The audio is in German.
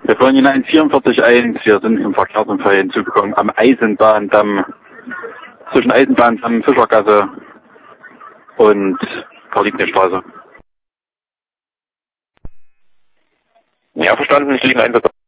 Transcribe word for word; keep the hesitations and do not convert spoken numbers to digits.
Wir fahren in eins vierundvierzig eins, wir sind im Verkehrsunfall hinzugekommen am Eisenbahndamm, zwischen Eisenbahndamm, Fischergasse und Karl-Liebknecht-Straße. Ja, verstanden, ich liege ein Einsatz.